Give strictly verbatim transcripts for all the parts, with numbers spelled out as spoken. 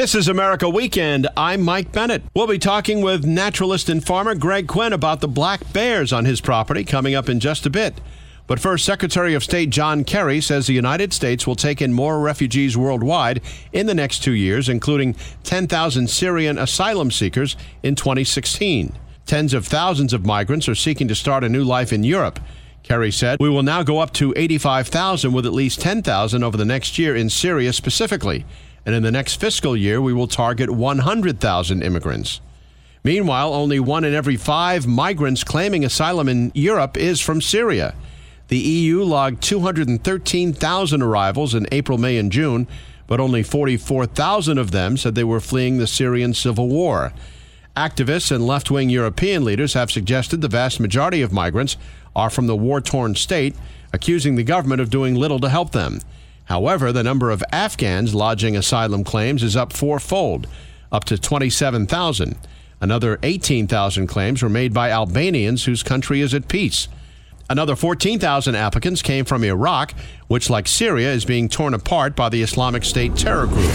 This is America Weekend. I'm Mike Bennett. We'll be talking with naturalist and farmer Greg Quinn about the black bears on his property coming up in just a bit. But first, Secretary of State John Kerry says the United States will take in more refugees worldwide in the next two years, including ten thousand Syrian asylum seekers in twenty sixteen. Tens of thousands of migrants are seeking to start a new life in Europe. Kerry said, "We will now go up to eighty-five thousand, with at least ten thousand over the next year in Syria specifically. And in the next fiscal year, we will target one hundred thousand immigrants." Meanwhile, only one in every five migrants claiming asylum in Europe is from Syria. The E U logged two hundred thirteen thousand arrivals in April, May, and June, but only forty-four thousand of them said they were fleeing the Syrian civil war. Activists and left-wing European leaders have suggested the vast majority of migrants are from the war-torn state, accusing the government of doing little to help them. However, the number of Afghans lodging asylum claims is up fourfold, up to twenty-seven thousand. Another eighteen thousand claims were made by Albanians whose country is at peace. Another fourteen thousand applicants came from Iraq, which, like Syria, is being torn apart by the Islamic State terror group.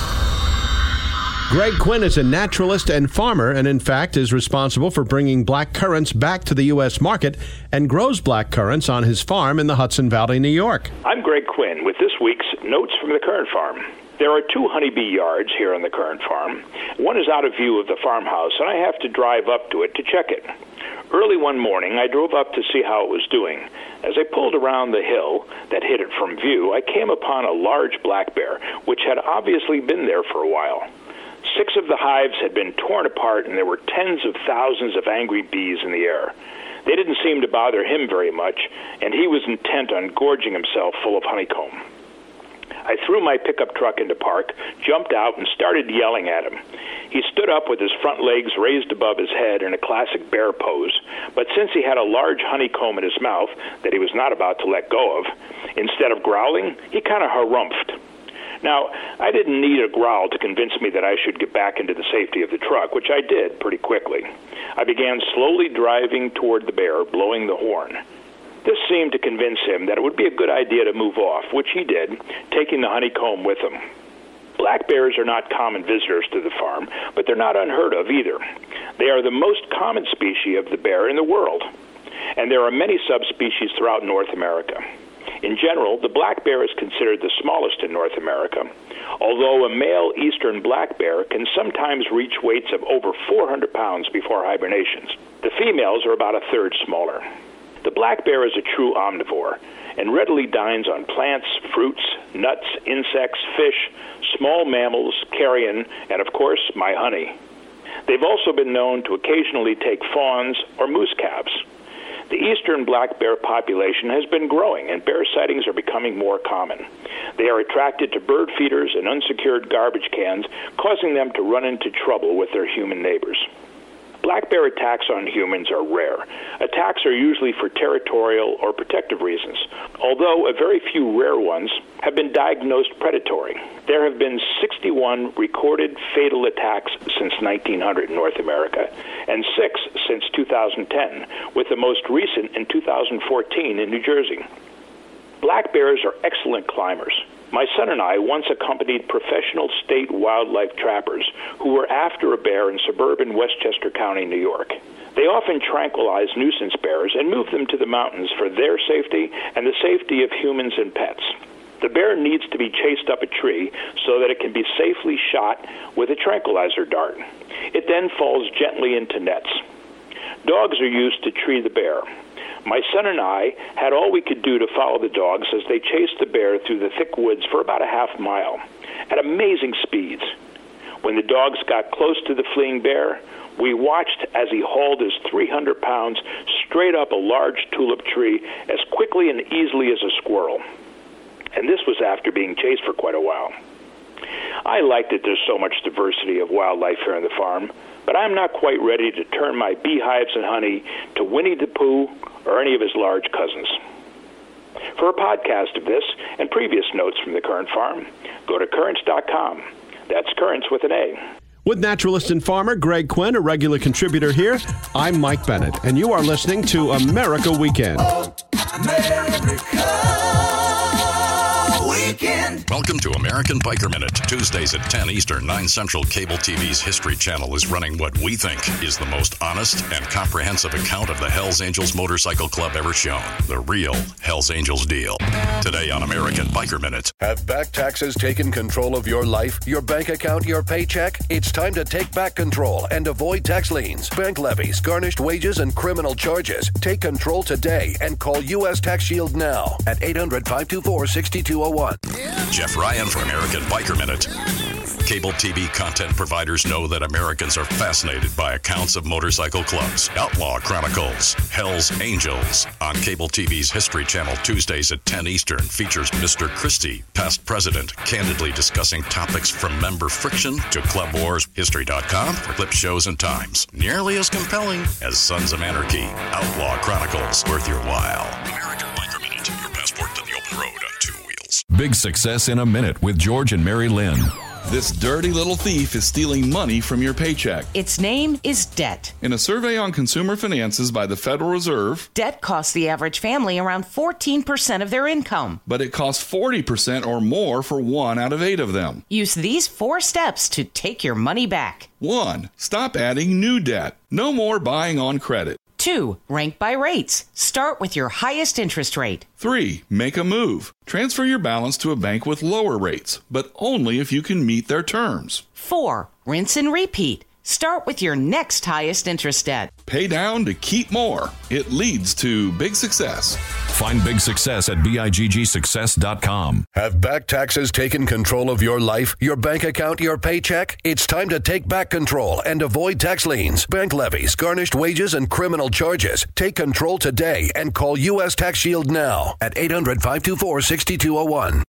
Greg Quinn is a naturalist and farmer, and in fact is responsible for bringing black currants back to the U S market and grows black currants on his farm in the Hudson Valley, New York. I'm Greg Quinn with this week's Notes from the Currant Farm. There are two honeybee yards here on the Currant Farm. One is out of view of the farmhouse, and I have to drive up to it to check it. Early one morning, I drove up to see how it was doing. As I pulled around the hill that hid it from view, I came upon a large black bear, which had obviously been there for a while. Six of the hives had been torn apart, and there were tens of thousands of angry bees in the air. They didn't seem to bother him very much, and he was intent on gorging himself full of honeycomb. I threw my pickup truck into park, jumped out, and started yelling at him. He stood up with his front legs raised above his head in a classic bear pose, but since he had a large honeycomb in his mouth that he was not about to let go of, instead of growling, he kind of harumphed. Now, I didn't need a growl to convince me that I should get back into the safety of the truck, which I did pretty quickly. I began slowly driving toward the bear, blowing the horn. This seemed to convince him that it would be a good idea to move off, which he did, taking the honeycomb with him. Black bears are not common visitors to the farm, but they're not unheard of either. They are the most common species of the bear in the world, and there are many subspecies throughout North America. In general, the black bear is considered the smallest in North America, although a male eastern black bear can sometimes reach weights of over four hundred pounds before hibernations. The females are about a third smaller. The black bear is a true omnivore and readily dines on plants, fruits, nuts, insects, fish, small mammals, carrion, and of course, my honey. They've also been known to occasionally take fawns or moose calves. The eastern black bear population has been growing, and bear sightings are becoming more common. They are attracted to bird feeders and unsecured garbage cans, causing them to run into trouble with their human neighbors. Black bear attacks on humans are rare. Attacks are usually for territorial or protective reasons, although a very few rare ones have been diagnosed predatory. There have been sixty-one recorded fatal attacks since nineteen hundred in North America, and six since two thousand ten, with the most recent in two thousand fourteen in New Jersey. Black bears are excellent climbers. My son and I once accompanied professional state wildlife trappers who were after a bear in suburban Westchester County, New York. They often tranquilize nuisance bears and move them to the mountains for their safety and the safety of humans and pets. The bear needs to be chased up a tree so that it can be safely shot with a tranquilizer dart. It then falls gently into nets. Dogs are used to tree the bear. My son and I had all we could do to follow the dogs as they chased the bear through the thick woods for about a half mile at amazing speeds. When the dogs got close to the fleeing bear, we watched as he hauled his three hundred pounds straight up a large tulip tree as quickly and easily as a squirrel. And this was after being chased for quite a while. I like that there's so much diversity of wildlife here on the farm, but I'm not quite ready to turn my beehives and honey to Winnie the Pooh or any of his large cousins. For a podcast of this and previous notes from the Currant Farm, go to currants dot com. That's Currants with an A. With naturalist and farmer Greg Quinn, a regular contributor here, I'm Mike Bennett, and you are listening to America Weekend. America Weekend. American. Welcome to American Biker Minute. Tuesdays at ten Eastern, nine Central, Cable T V's History Channel is running what we think is the most honest and comprehensive account of the Hells Angels Motorcycle Club ever shown. The real Hells Angels deal. Today on American Biker Minute. Have back taxes taken control of your life, your bank account, your paycheck? It's time to take back control and avoid tax liens, bank levies, garnished wages, and criminal charges. Take control today and call U S Tax Shield now at eight hundred, five two four, six two zero one. Jeff Ryan for American Biker Minute. Cable T V content providers know that Americans are fascinated by accounts of motorcycle clubs. Outlaw Chronicles, Hells Angels on Cable T V's History Channel Tuesdays at ten Eastern features Mister Christie, past president, candidly discussing topics from member friction to club wars. History dot com for clip shows and times. Nearly as compelling as Sons of Anarchy. Outlaw Chronicles, worth your while. American Biker Minute, your passport to the open road on two wheels. Big Success in a Minute with George and Mary Lynn. This dirty little thief is stealing money from your paycheck. Its name is debt. In a survey on consumer finances by the Federal Reserve, debt costs the average family around fourteen percent of their income. But it costs forty percent or more for one out of eight of them. Use these four steps to take your money back. One, stop adding new debt. No more buying on credit. Two, rank by rates. Start with your highest interest rate. Three, make a move. Transfer your balance to a bank with lower rates, but only if you can meet their terms. Four, rinse and repeat. Start with your next highest interest debt. Pay down to keep more. It leads to big success. Find Big Success at big success dot com. Have back taxes taken control of your life, your bank account, your paycheck? It's time to take back control and avoid tax liens, bank levies, garnished wages, and criminal charges. Take control today and call U S Tax Shield now at eight hundred, five two four, six two zero one.